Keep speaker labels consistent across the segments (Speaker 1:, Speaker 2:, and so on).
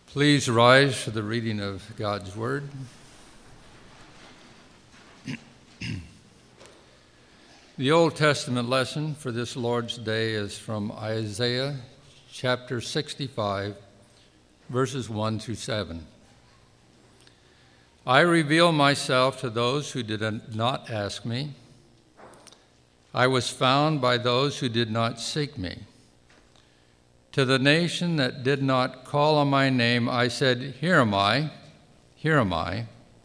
Speaker 1: Please rise for the reading of God's Word. The Old Testament lesson for this Lord's Day is from Isaiah chapter 65, verses 1 through 7. I reveal myself to those who did not ask me. I was found by those who did not seek me. To the nation that did not call on my name, I said, Here am I, here am I.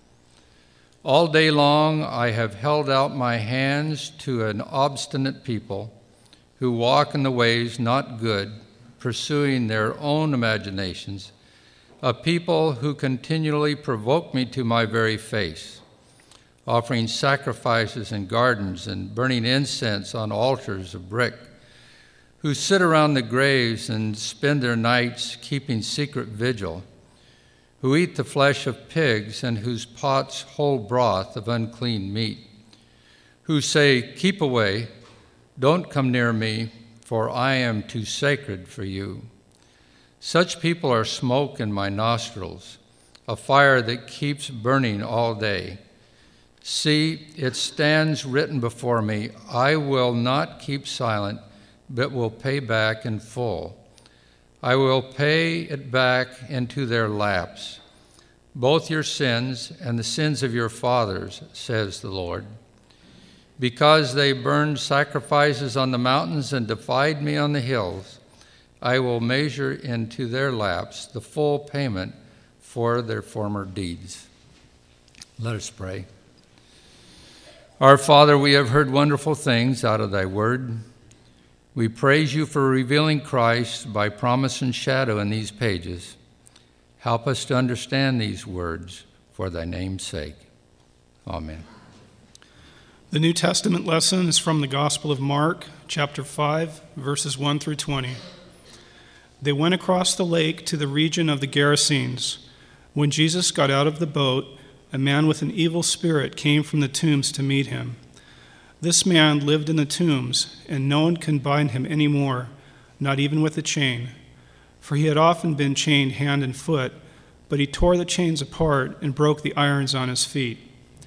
Speaker 1: All day long I have held out my hands to an obstinate people who walk in the ways not good, pursuing their own imaginations, a people who continually provoke me to my very face, offering sacrifices in gardens and burning incense on altars of brick, who sit around the graves and spend their nights keeping secret vigil, who eat the flesh of pigs and whose pots hold broth of unclean meat, who say, Keep away, don't come near me, for I am too sacred for you. Such people are smoke in my nostrils, a fire that keeps burning all day. See, it stands written before me, I will not keep silent, but will pay back in full. I will pay it back into their laps, both your sins and the sins of your fathers, says the Lord. Because they burned sacrifices on the mountains and defied me on the hills, I will measure into their laps the full payment for their former deeds. Let us pray. Our Father, we have heard wonderful things out of thy word. We praise you for revealing Christ by promise and shadow in these pages. Help us to understand these words for thy name's sake. Amen.
Speaker 2: The New Testament lesson is from the Gospel of Mark, chapter 5, verses 1 through 20. They went across the lake to the region of the Gerasenes. When Jesus got out of the boat, a man with an evil spirit came from the tombs to meet him. This man lived in the tombs, and no one could bind him any more, not even with a chain. For he had often been chained hand and foot, but he tore the chains apart and broke the irons on his feet.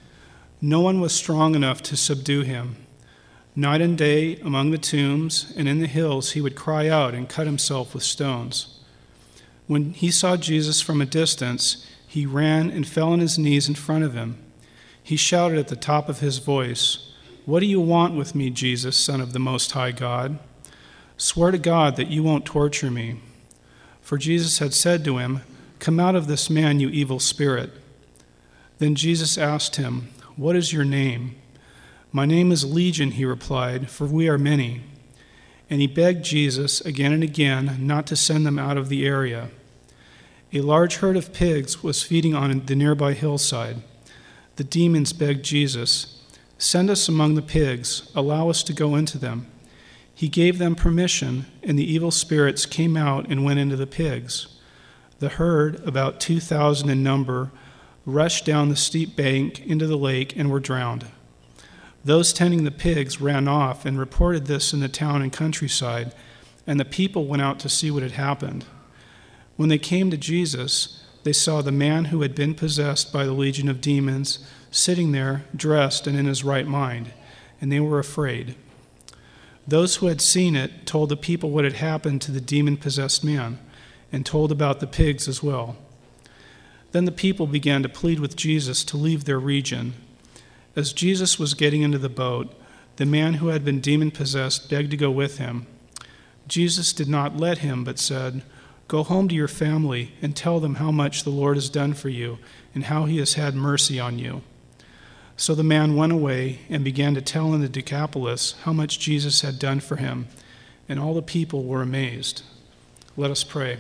Speaker 2: No one was strong enough to subdue him. Night and day among the tombs and in the hills he would cry out and cut himself with stones. When he saw Jesus from a distance, he ran and fell on his knees in front of him. He shouted at the top of his voice, What do you want with me, Jesus, Son of the Most High God? Swear to God that you won't torture me. For Jesus had said to him, Come out of this man, you evil spirit. Then Jesus asked him, What is your name? My name is Legion, he replied, for we are many. And he begged Jesus again and again not to send them out of the area. A large herd of pigs was feeding on the nearby hillside. The demons begged Jesus, Send us among the pigs, allow us to go into them. He gave them permission, and the evil spirits came out and went into the pigs. The herd, about 2,000 in number, rushed down the steep bank into the lake and were drowned. Those tending the pigs ran off and reported this in the town and countryside, and the people went out to see what had happened. When they came to Jesus, they saw the man who had been possessed by the legion of demons sitting there, dressed and in his right mind, and they were afraid. Those who had seen it told the people what had happened to the demon-possessed man, and told about the pigs as well. Then the people began to plead with Jesus to leave their region. As Jesus was getting into the boat, the man who had been demon-possessed begged to go with him. Jesus did not let him, but said, Go home to your family and tell them how much the Lord has done for you and how he has had mercy on you. So the man went away and began to tell in the Decapolis how much Jesus had done for him, and all the people were amazed. Let us pray.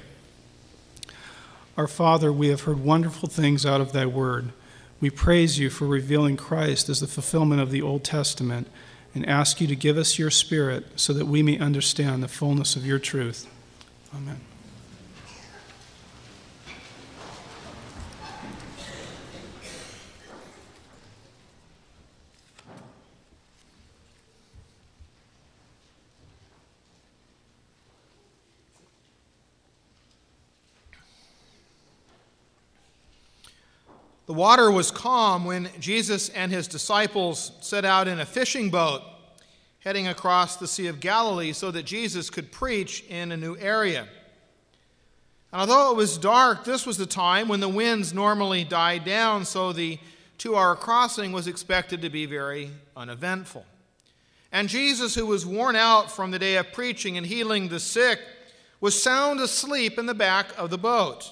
Speaker 2: Our Father, we have heard wonderful things out of thy word. We praise you for revealing Christ as the fulfillment of the Old Testament and ask you to give us your Spirit so that we may understand the fullness of your truth. Amen.
Speaker 3: The water was calm when Jesus and his disciples set out in a fishing boat, heading across the Sea of Galilee so that Jesus could preach in a new area. And although it was dark, this was the time when the winds normally died down, so the 2-hour crossing was expected to be very uneventful. And Jesus, who was worn out from the day of preaching and healing the sick, was sound asleep in the back of the boat.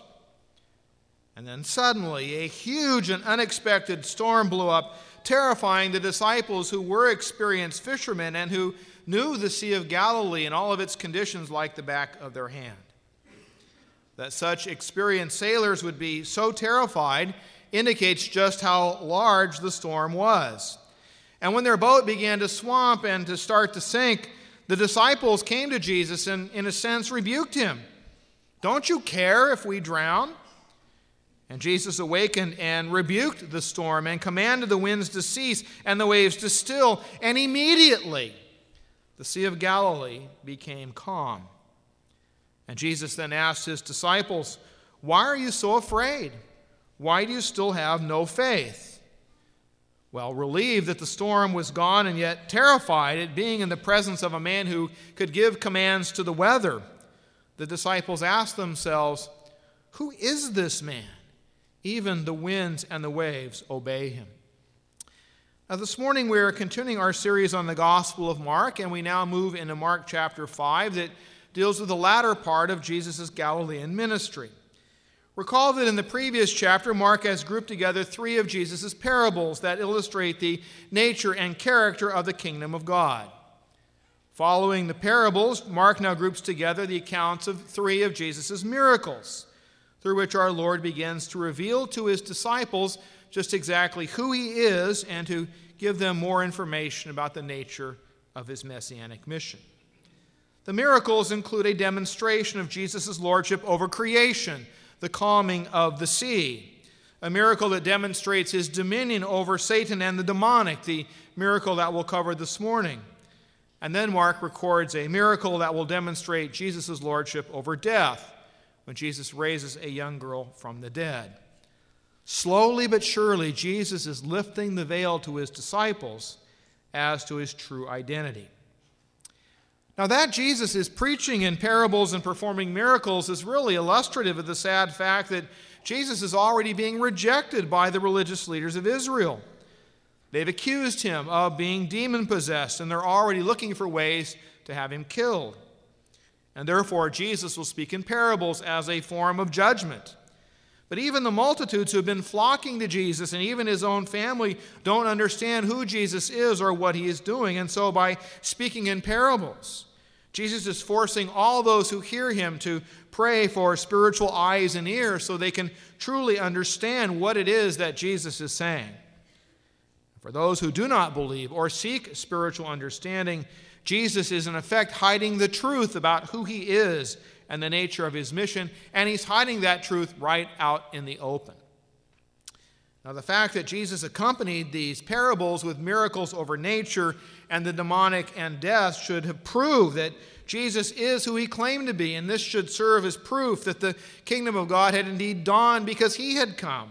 Speaker 3: And then suddenly, a huge and unexpected storm blew up, terrifying the disciples who were experienced fishermen and who knew the Sea of Galilee and all of its conditions like the back of their hand. That such experienced sailors would be so terrified indicates just how large the storm was. And when their boat began to swamp and to start to sink, the disciples came to Jesus and, in a sense, rebuked him. "Don't you care if we drown?" And Jesus awakened and rebuked the storm and commanded the winds to cease and the waves to still. And immediately the Sea of Galilee became calm. And Jesus then asked his disciples, "Why are you so afraid? Why do you still have no faith?" Well, relieved that the storm was gone and yet terrified at being in the presence of a man who could give commands to the weather, the disciples asked themselves, "Who is this man? Even the winds and the waves obey him." Now, this morning we are continuing our series on the Gospel of Mark, and we now move into Mark chapter 5 that deals with the latter part of Jesus' Galilean ministry. Recall that in the previous chapter, Mark has grouped together 3 of Jesus' parables that illustrate the nature and character of the kingdom of God. Following the parables, Mark now groups together the accounts of 3 of Jesus' miracles, through which our Lord begins to reveal to his disciples just exactly who he is and to give them more information about the nature of his messianic mission. The miracles include a demonstration of Jesus' lordship over creation, the calming of the sea, a miracle that demonstrates his dominion over Satan and the demonic, the miracle that we'll cover this morning. And then Mark records a miracle that will demonstrate Jesus' lordship over death, when Jesus raises a young girl from the dead. Slowly but surely, Jesus is lifting the veil to his disciples as to his true identity. Now, that Jesus is preaching in parables and performing miracles is really illustrative of the sad fact that Jesus is already being rejected by the religious leaders of Israel. They've accused him of being demon-possessed, and they're already looking for ways to have him killed. And therefore, Jesus will speak in parables as a form of judgment. But even the multitudes who have been flocking to Jesus, and even his own family, don't understand who Jesus is or what he is doing. And so by speaking in parables, Jesus is forcing all those who hear him to pray for spiritual eyes and ears so they can truly understand what it is that Jesus is saying. For those who do not believe or seek spiritual understanding, Jesus is in effect hiding the truth about who he is and the nature of his mission, and he's hiding that truth right out in the open. Now, the fact that Jesus accompanied these parables with miracles over nature and the demonic and death should have proved that Jesus is who he claimed to be, and this should serve as proof that the kingdom of God had indeed dawned because he had come.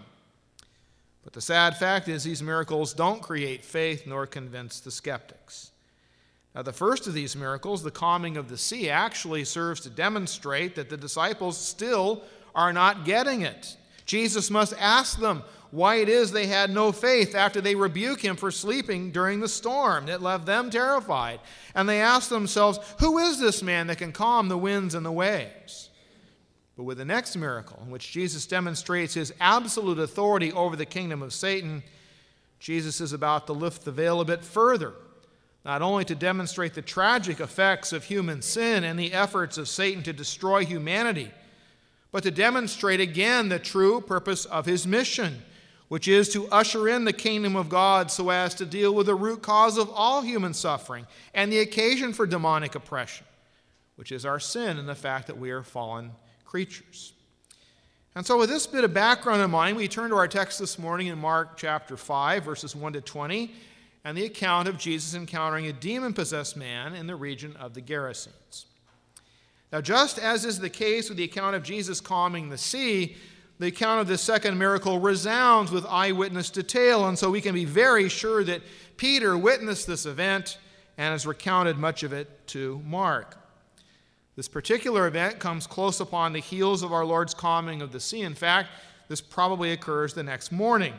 Speaker 3: But the sad fact is these miracles don't create faith nor convince the skeptics. Now, the first of these miracles, the calming of the sea, actually serves to demonstrate that the disciples still are not getting it. Jesus must ask them why it is they had no faith after they rebuke him for sleeping during the storm that left them terrified. And they ask themselves, who is this man that can calm the winds and the waves? But with the next miracle, in which Jesus demonstrates his absolute authority over the kingdom of Satan, Jesus is about to lift the veil a bit further, not only to demonstrate the tragic effects of human sin and the efforts of Satan to destroy humanity, but to demonstrate again the true purpose of his mission, which is to usher in the kingdom of God so as to deal with the root cause of all human suffering and the occasion for demonic oppression, which is our sin and the fact that we are fallen creatures. And so with this bit of background in mind, we turn to our text this morning in Mark chapter 5, verses 1 to 20, and the account of Jesus encountering a demon-possessed man in the region of the Gerasenes. Now, just as is the case with the account of Jesus calming the sea, the account of this second miracle resounds with eyewitness detail, and so we can be very sure that Peter witnessed this event and has recounted much of it to Mark. This particular event comes close upon the heels of our Lord's calming of the sea. In fact, this probably occurs the next morning.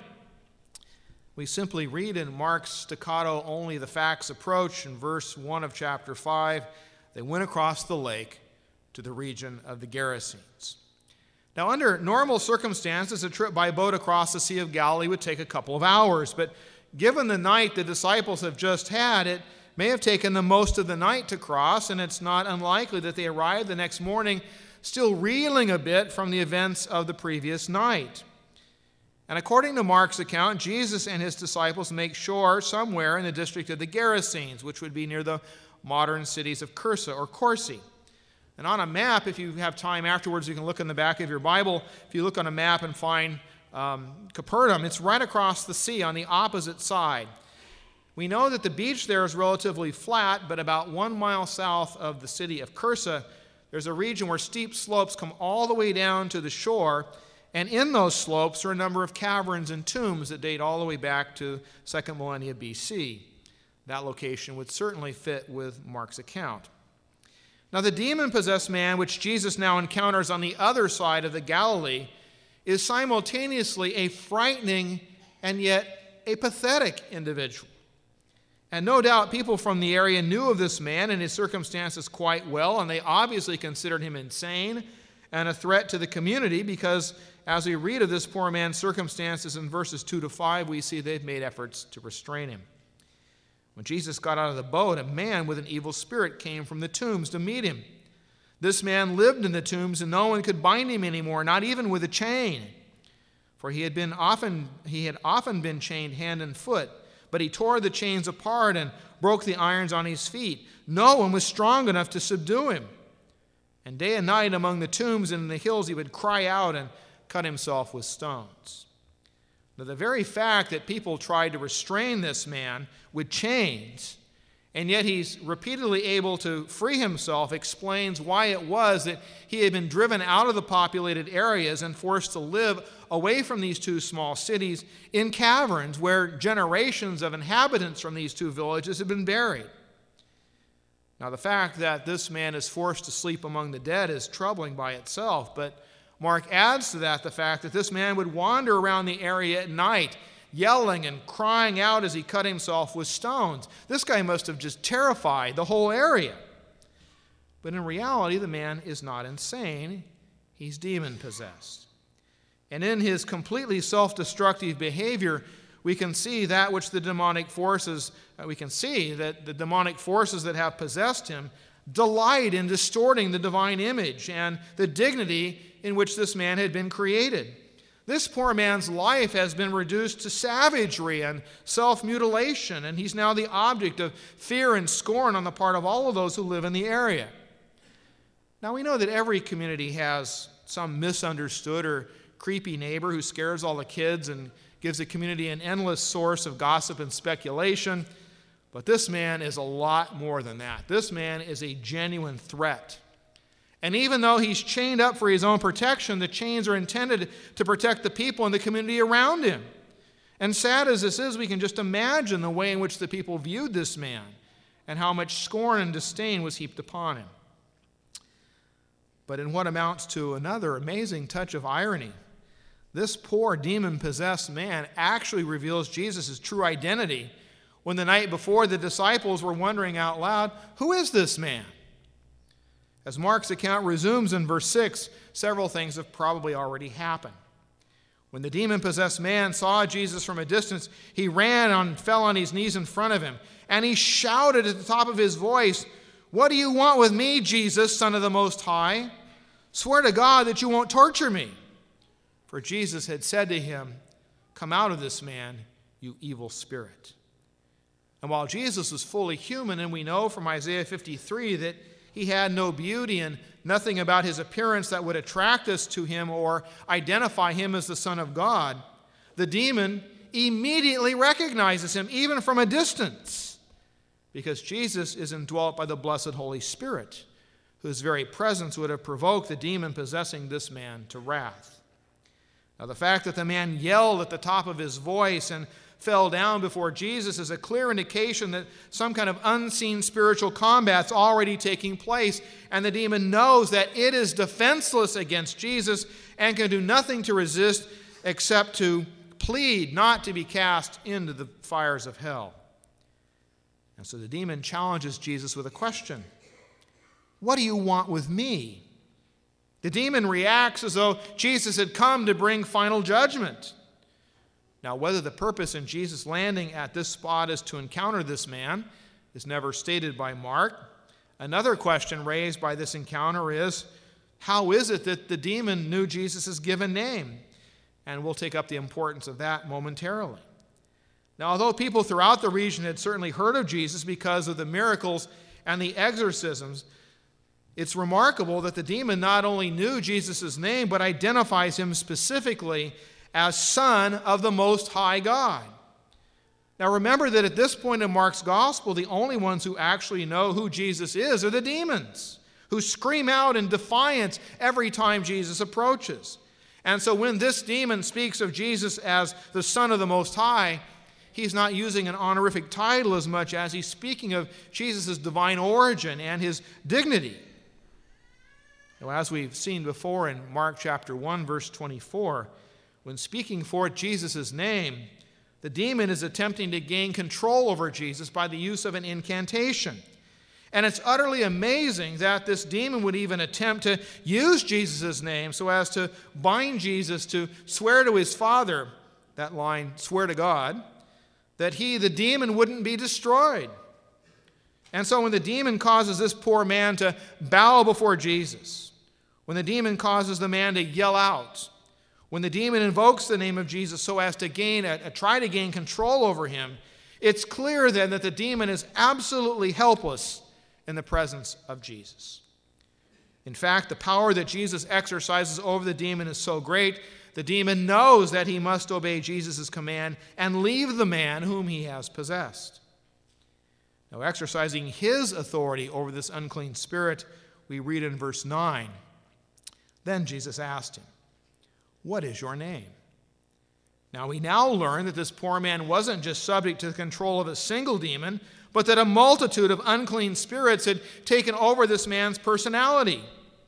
Speaker 3: We simply read in Mark's staccato only the facts approach in verse 1 of chapter 5. They went across the lake to the region of the Gerasenes. Now, under normal circumstances, a trip by boat across the Sea of Galilee would take a couple of hours, but given the night the disciples have just had, it may have taken them most of the night to cross, and it's not unlikely that they arrived the next morning still reeling a bit from the events of the previous night. And according to Mark's account, Jesus and his disciples make shore somewhere in the district of the Gerasenes, which would be near the modern cities of Cursa or Corsi. And on a map, if you have time afterwards, you can look in the back of your Bible. If you look on a map and find Capernaum, it's right across the sea on the opposite side. We know that the beach there is relatively flat, but about 1 mile south of the city of Cursa, there's a region where steep slopes come all the way down to the shore, and in those slopes are a number of caverns and tombs that date all the way back to 2nd millennia BC. That location would certainly fit with Mark's account. Now, the demon-possessed man, which Jesus now encounters on the other side of the Galilee, is simultaneously a frightening and yet a pathetic individual. And no doubt people from the area knew of this man and his circumstances quite well, and they obviously considered him insane and a threat to the community because as we read of this poor man's circumstances in verses 2 to 5, we see they've made efforts to restrain him. When Jesus got out of the boat, a man with an evil spirit came from the tombs to meet him. This man lived in the tombs, and no one could bind him anymore, not even with a chain. For he had often been chained hand and foot, but he tore the chains apart and broke the irons on his feet. No one was strong enough to subdue him. And day and night among the tombs and in the hills he would cry out and cut himself with stones. Now, the very fact that people tried to restrain this man with chains, and yet he's repeatedly able to free himself, explains why it was that he had been driven out of the populated areas and forced to live away from these two small cities in caverns where generations of inhabitants from these two villages had been buried. Now, the fact that this man is forced to sleep among the dead is troubling by itself, but Mark adds to that the fact that this man would wander around the area at night, yelling and crying out as he cut himself with stones. This guy must have just terrified the whole area. But in reality, the man is not insane. He's demon-possessed. And in his completely self-destructive behavior, we can see that which the demonic forces, we can see that the demonic forces that have possessed him delight in distorting the divine image and the dignity in which this man had been created. This poor man's life has been reduced to savagery and self-mutilation, and he's now the object of fear and scorn on the part of all of those who live in the area. Now, we know that every community has some misunderstood or creepy neighbor who scares all the kids and gives the community an endless source of gossip and speculation. But this man is a lot more than that. This man is a genuine threat. And even though he's chained up for his own protection, the chains are intended to protect the people in the community around him. And sad as this is, we can just imagine the way in which the people viewed this man and how much scorn and disdain was heaped upon him. But in what amounts to another amazing touch of irony, this poor demon-possessed man actually reveals Jesus' true identity when the night before the disciples were wondering out loud, who is this man? As Mark's account resumes in verse 6, several things have probably already happened. When the demon-possessed man saw Jesus from a distance, he ran and fell on his knees in front of him, and he shouted at the top of his voice, "What do you want with me, Jesus, Son of the Most High? Swear to God that you won't torture me." For Jesus had said to him, "Come out of this man, you evil spirit." And while Jesus was fully human, and we know from Isaiah 53 that he had no beauty and nothing about his appearance that would attract us to him or identify him as the Son of God, the demon immediately recognizes him, even from a distance, because Jesus is indwelt by the blessed Holy Spirit, whose very presence would have provoked the demon possessing this man to wrath. Now, the fact that the man yelled at the top of his voice and fell down before Jesus is a clear indication that some kind of unseen spiritual combat's already taking place, and the demon knows that it is defenseless against Jesus and can do nothing to resist except to plead not to be cast into the fires of hell. And so the demon challenges Jesus with a question. What do you want with me? The demon reacts as though Jesus had come to bring final judgment. Now, whether the purpose in Jesus landing at this spot is to encounter this man is never stated by Mark. Another question raised by this encounter is, how is it that the demon knew Jesus' given name? And we'll take up the importance of that momentarily. Now, although people throughout the region had certainly heard of Jesus because of the miracles and the exorcisms, it's remarkable that the demon not only knew Jesus' name, but identifies him specifically as Son of the Most High God. Now remember that at this point in Mark's Gospel, the only ones who actually know who Jesus is are the demons, who scream out in defiance every time Jesus approaches. And so when this demon speaks of Jesus as the Son of the Most High, he's not using an honorific title as much as he's speaking of Jesus' divine origin and his dignity. Now, as we've seen before in Mark chapter 1, verse 24, when speaking forth Jesus' name, the demon is attempting to gain control over Jesus by the use of an incantation. And it's utterly amazing that this demon would even attempt to use Jesus' name so as to bind Jesus to swear to his Father, that line, swear to God, that he, the demon, wouldn't be destroyed. And so when the demon causes this poor man to bow before Jesus, when the demon causes the man to yell out, when the demon invokes the name of Jesus so as to try to gain control over him, it's clear then that the demon is absolutely helpless in the presence of Jesus. In fact, the power that Jesus exercises over the demon is so great, the demon knows that he must obey Jesus' command and leave the man whom he has possessed. Now, exercising his authority over this unclean spirit, we read in verse 9, Then Jesus asked him, What is your name? Now, we now learn that this poor man wasn't just subject to the control of a single demon, but that a multitude of unclean spirits had taken over this man's personality.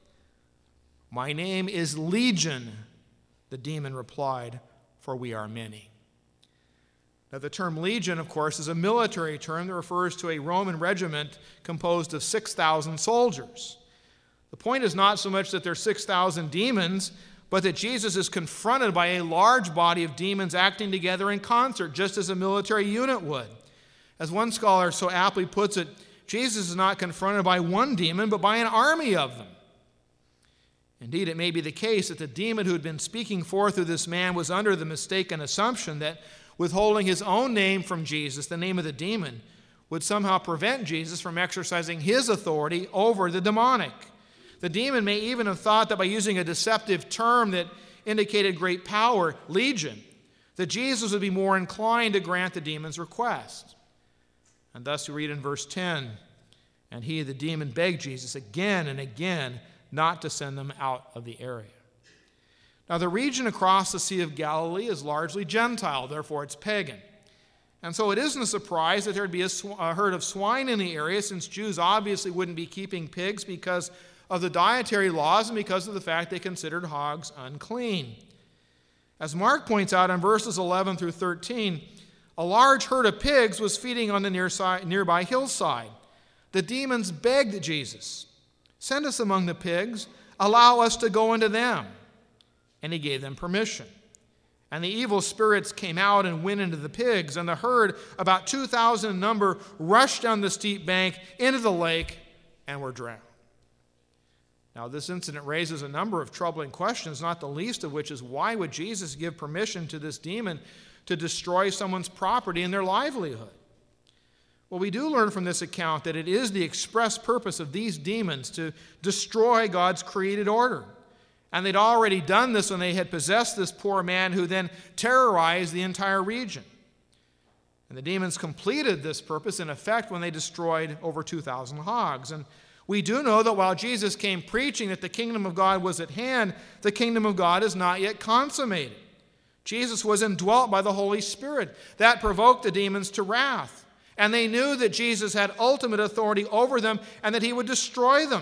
Speaker 3: My name is Legion, the demon replied, for we are many. Now, the term legion, of course, is a military term that refers to a Roman regiment composed of 6,000 soldiers. The point is not so much that there are 6,000 demons, but that Jesus is confronted by a large body of demons acting together in concert, just as a military unit would. As one scholar so aptly puts it, Jesus is not confronted by one demon, but by an army of them. Indeed, it may be the case that the demon who had been speaking forth through this man was under the mistaken assumption that withholding his own name from Jesus, the name of the demon, would somehow prevent Jesus from exercising his authority over the demonic. The demon may even have thought that by using a deceptive term that indicated great power, legion, that Jesus would be more inclined to grant the demon's request. And thus we read in verse 10, And he, the demon, begged Jesus again and again not to send them out of the area. Now, the region across the Sea of Galilee is largely Gentile, therefore it's pagan. And so it isn't a surprise that there would be a herd of swine in the area, since Jews obviously wouldn't be keeping pigs because of the dietary laws and because of the fact they considered hogs unclean. As Mark points out in verses 11 through 13, a large herd of pigs was feeding on the nearby hillside. The demons begged Jesus, "Send us among the pigs, allow us to go into them." And he gave them permission. And the evil spirits came out and went into the pigs, and the herd, about 2,000 in number, rushed down the steep bank into the lake and were drowned. Now, this incident raises a number of troubling questions, not the least of which is, why would Jesus give permission to this demon to destroy someone's property and their livelihood? Well, we do learn from this account that it is the express purpose of these demons to destroy God's created order. And they'd already done this when they had possessed this poor man, who then terrorized the entire region. And the demons completed this purpose, in effect, when they destroyed over 2,000 hogs. And we do know that while Jesus came preaching that the kingdom of God was at hand, the kingdom of God is not yet consummated. Jesus was indwelt by the Holy Spirit. That provoked the demons to wrath. And they knew that Jesus had ultimate authority over them and that he would destroy them.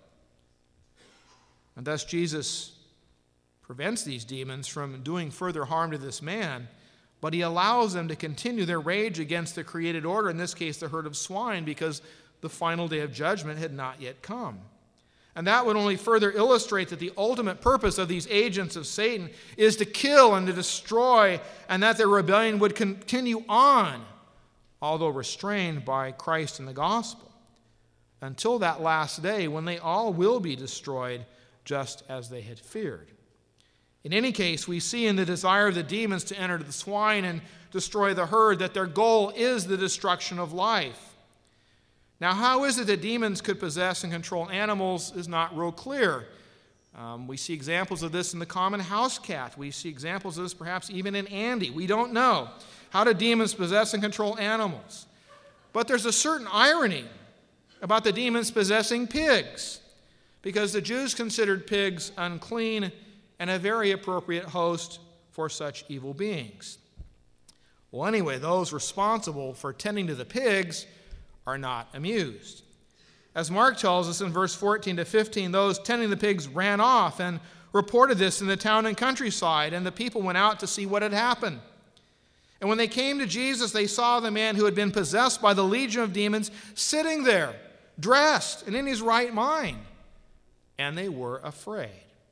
Speaker 3: And thus Jesus prevents these demons from doing further harm to this man, but he allows them to continue their rage against the created order, in this case the herd of swine, because the final day of judgment had not yet come. And that would only further illustrate that the ultimate purpose of these agents of Satan is to kill and to destroy, and that their rebellion would continue on, although restrained by Christ and the gospel, until that last day when they all will be destroyed just as they had feared. In any case, we see in the desire of the demons to enter the swine and destroy the herd that their goal is the destruction of life. Now, how is it that demons could possess and control animals is not real clear. We see examples of this in the common house cat. We see examples of this perhaps even in Andy. We don't know. How do demons possess and control animals? But there's a certain irony about the demons possessing pigs, because the Jews considered pigs unclean and a very appropriate host for such evil beings. Well, anyway, those responsible for tending to the pigs are not amused. As Mark tells us in verse 14 to 15, those tending the pigs ran off and reported this in the town and countryside, and the people went out to see what had happened. And when they came to Jesus, they saw the man who had been possessed by the legion of demons sitting there, dressed and in his right mind, and they were afraid.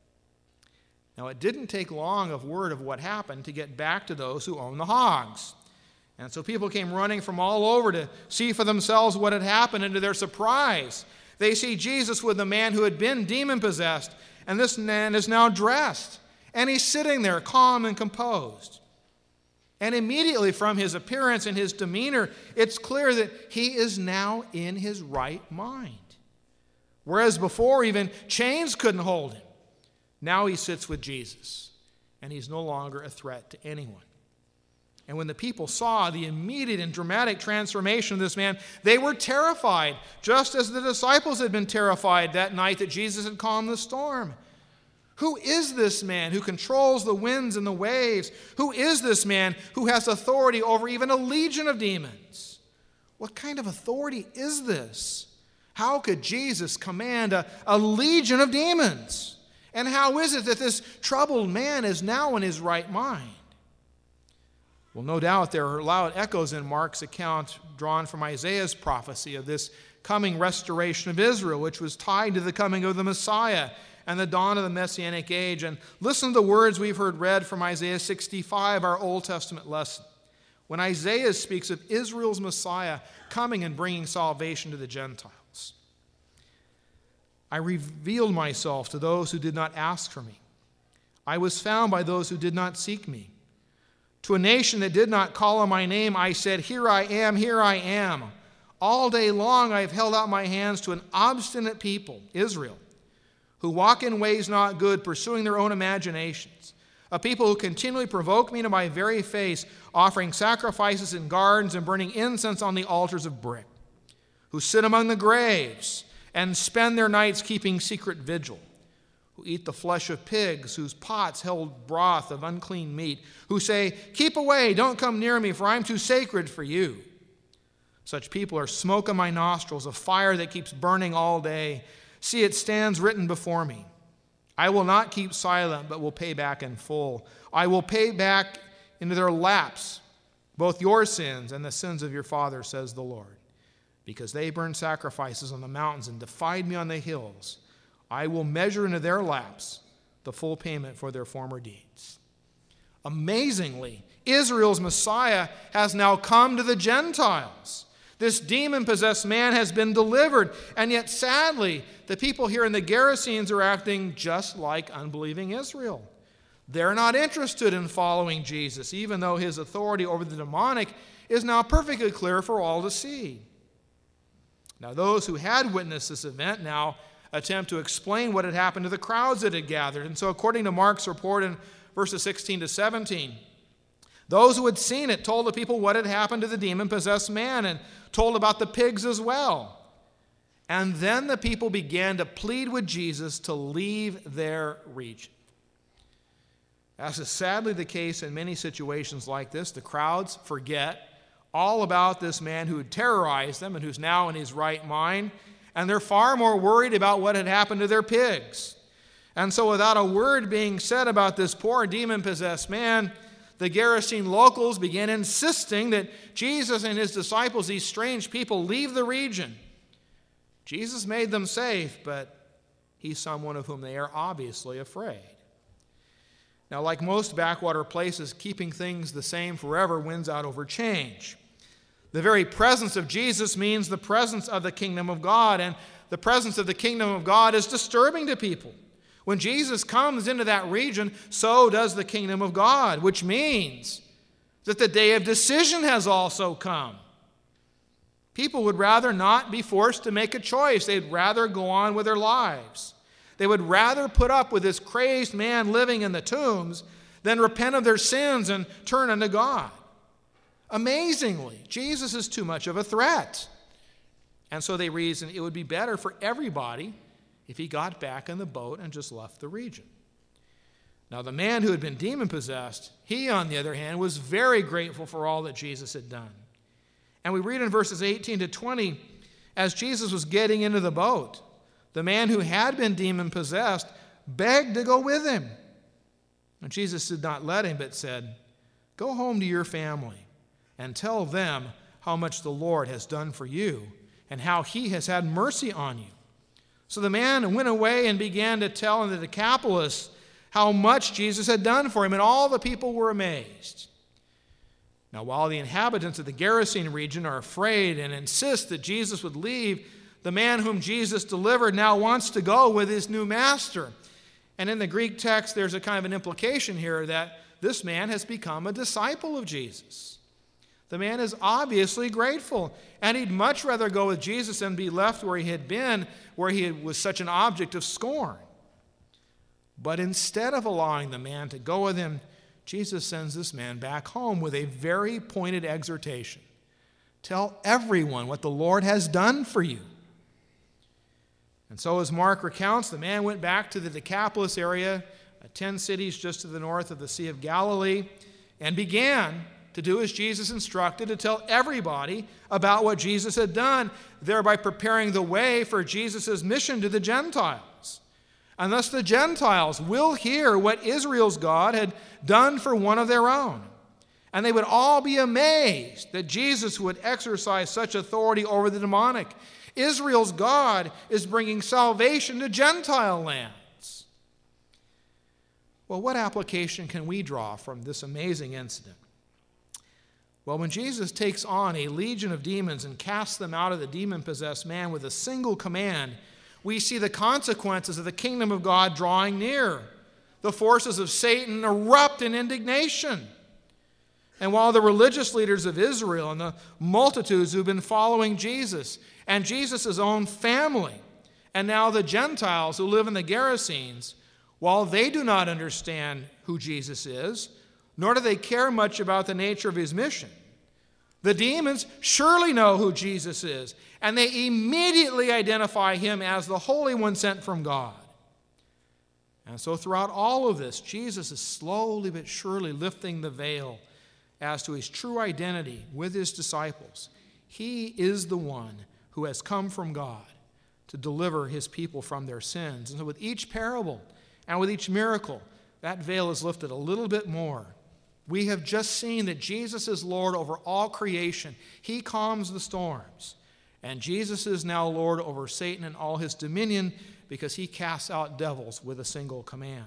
Speaker 3: Now, it didn't take long of word of what happened to get back to those who owned the hogs. And so people came running from all over to see for themselves what had happened, and to their surprise, they see Jesus with the man who had been demon-possessed, and this man is now dressed, and he's sitting there calm and composed. And immediately from his appearance and his demeanor, it's clear that he is now in his right mind. Whereas before, even chains couldn't hold him. Now he sits with Jesus, and he's no longer a threat to anyone. And when the people saw the immediate and dramatic transformation of this man, they were terrified, just as the disciples had been terrified that night that Jesus had calmed the storm. Who is this man who controls the winds and the waves? Who is this man who has authority over even a legion of demons? What kind of authority is this? How could Jesus command a legion of demons? And how is it that this troubled man is now in his right mind? Well, no doubt there are loud echoes in Mark's account drawn from Isaiah's prophecy of this coming restoration of Israel, which was tied to the coming of the Messiah and the dawn of the Messianic age. And listen to the words we've heard read from Isaiah 65, our Old Testament lesson, when Isaiah speaks of Israel's Messiah coming and bringing salvation to the Gentiles. I revealed myself to those who did not ask for me. I was found by those who did not seek me. To a nation that did not call on my name, I said, here I am, here I am. All day long I have held out my hands to an obstinate people, Israel, who walk in ways not good, pursuing their own imaginations. A people who continually provoke me to my very face, offering sacrifices in gardens and burning incense on the altars of brick, who sit among the graves and spend their nights keeping secret vigil, who eat the flesh of pigs, whose pots held broth of unclean meat, who say, keep away, don't come near me, for I am too sacred for you. Such people are smoke in my nostrils, a fire that keeps burning all day. See, it stands written before me. I will not keep silent, but will pay back in full. I will pay back into their laps both your sins and the sins of your father, says the Lord. Because they burned sacrifices on the mountains and defied me on the hills, I will measure into their laps the full payment for their former deeds. Amazingly, Israel's Messiah has now come to the Gentiles. This demon-possessed man has been delivered, and yet sadly, the people here in the Gerasenes are acting just like unbelieving Israel. They're not interested in following Jesus, even though his authority over the demonic is now perfectly clear for all to see. Now, those who had witnessed this event now attempt to explain what had happened to the crowds that had gathered. And so according to Mark's report in verses 16 to 17, those who had seen it told the people what had happened to the demon-possessed man and told about the pigs as well. And then the people began to plead with Jesus to leave their region. As is sadly the case in many situations like this, the crowds forget all about this man who had terrorized them and who's now in his right mind, and they're far more worried about what had happened to their pigs. And so without a word being said about this poor demon-possessed man, the Gerasene locals began insisting that Jesus and his disciples, these strange people, leave the region. Jesus made them safe, but he's someone of whom they are obviously afraid. Now, like most backwater places, keeping things the same forever wins out over change. The very presence of Jesus means the presence of the kingdom of God, and the presence of the kingdom of God is disturbing to people. When Jesus comes into that region, so does the kingdom of God, which means that the day of decision has also come. People would rather not be forced to make a choice. They'd rather go on with their lives. They would rather put up with this crazed man living in the tombs than repent of their sins and turn unto God. Amazingly, Jesus is too much of a threat. And so they reasoned it would be better for everybody if he got back in the boat and just left the region. Now, the man who had been demon-possessed, he, on the other hand, was very grateful for all that Jesus had done. And we read in verses 18 to 20, as Jesus was getting into the boat, the man who had been demon-possessed begged to go with him. And Jesus did not let him, but said, "Go home to your family and tell them how much the Lord has done for you and how he has had mercy on you." So the man went away and began to tell in the Decapolis how much Jesus had done for him, and all the people were amazed. Now, while the inhabitants of the Gerasene region are afraid and insist that Jesus would leave, the man whom Jesus delivered now wants to go with his new master. And in the Greek text, there's a kind of an implication here that this man has become a disciple of Jesus. The man is obviously grateful, and he'd much rather go with Jesus than be left where he had been, where he was such an object of scorn. But instead of allowing the man to go with him, Jesus sends this man back home with a very pointed exhortation. Tell everyone what the Lord has done for you. And so, as Mark recounts, the man went back to the Decapolis area, 10 cities just to the north of the Sea of Galilee, and began to do as Jesus instructed, to tell everybody about what Jesus had done, thereby preparing the way for Jesus' mission to the Gentiles. And thus the Gentiles will hear what Israel's God had done for one of their own. And they would all be amazed that Jesus would exercise such authority over the demonic. Israel's God is bringing salvation to Gentile lands. Well, what application can we draw from this amazing incident? Well, when Jesus takes on a legion of demons and casts them out of the demon-possessed man with a single command, we see the consequences of the kingdom of God drawing near. The forces of Satan erupt in indignation. And while the religious leaders of Israel and the multitudes who've been following Jesus and Jesus' own family, and now the Gentiles who live in the Gerasenes, while they do not understand who Jesus is, nor do they care much about the nature of his mission, the demons surely know who Jesus is, and they immediately identify him as the Holy One sent from God. And so throughout all of this, Jesus is slowly but surely lifting the veil as to his true identity with his disciples. He is the one who has come from God to deliver his people from their sins. And so with each parable and with each miracle, that veil is lifted a little bit more. We have just seen that Jesus is Lord over all creation. He calms the storms. And Jesus is now Lord over Satan and all his dominion because he casts out devils with a single command.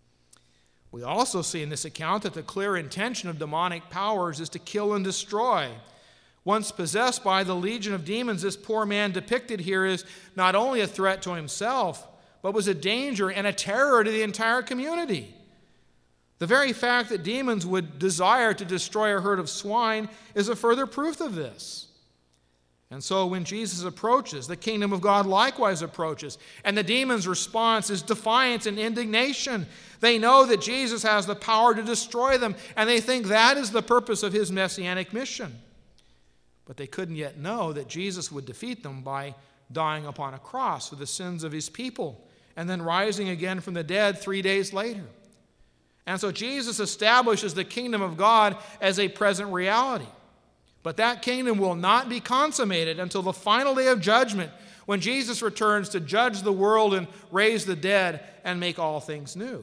Speaker 3: We also see in this account that the clear intention of demonic powers is to kill and destroy. Once possessed by the legion of demons, this poor man depicted here is not only a threat to himself, but was a danger and a terror to the entire community. The very fact that demons would desire to destroy a herd of swine is a further proof of this. And so when Jesus approaches, the kingdom of God likewise approaches, and the demons' response is defiance and indignation. They know that Jesus has the power to destroy them, and they think that is the purpose of his messianic mission. But they couldn't yet know that Jesus would defeat them by dying upon a cross for the sins of his people, and then rising again from the dead 3 days later. And so Jesus establishes the kingdom of God as a present reality. But that kingdom will not be consummated until the final day of judgment, when Jesus returns to judge the world and raise the dead and make all things new.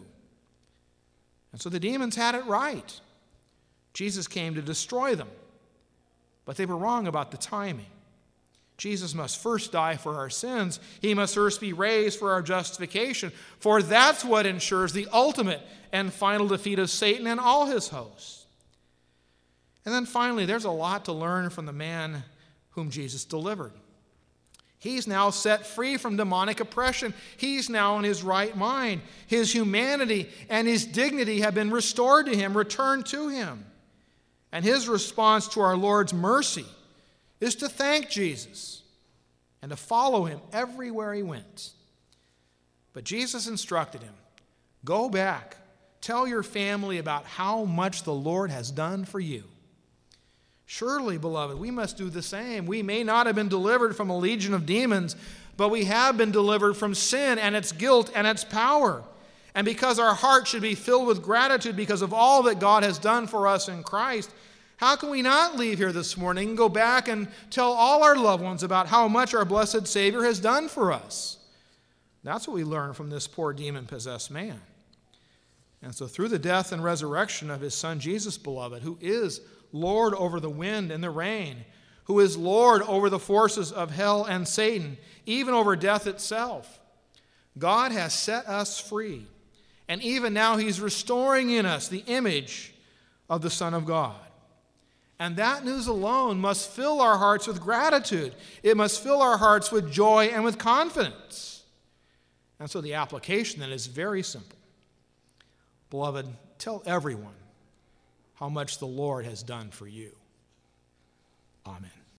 Speaker 3: And so the demons had it right. Jesus came to destroy them. But they were wrong about the timing. Jesus must first die for our sins. He must first be raised for our justification, for that's what ensures the ultimate and final defeat of Satan and all his hosts. And then finally, there's a lot to learn from the man whom Jesus delivered. He's now set free from demonic oppression. He's now in his right mind. His humanity and his dignity have been restored to him, returned to him. And his response to our Lord's mercy is to thank Jesus and to follow him everywhere he went. But Jesus instructed him, go back, tell your family about how much the Lord has done for you. Surely, beloved, we must do the same. We may not have been delivered from a legion of demons, but we have been delivered from sin and its guilt and its power. And because our heart should be filled with gratitude because of all that God has done for us in Christ, how can we not leave here this morning and go back and tell all our loved ones about how much our blessed Savior has done for us? That's what we learn from this poor demon-possessed man. And so through the death and resurrection of his Son Jesus, beloved, who is Lord over the wind and the rain, who is Lord over the forces of hell and Satan, even over death itself, God has set us free. And even now he's restoring in us the image of the Son of God. And that news alone must fill our hearts with gratitude. It must fill our hearts with joy and with confidence. And so the application then is very simple. Beloved, tell everyone how much the Lord has done for you. Amen.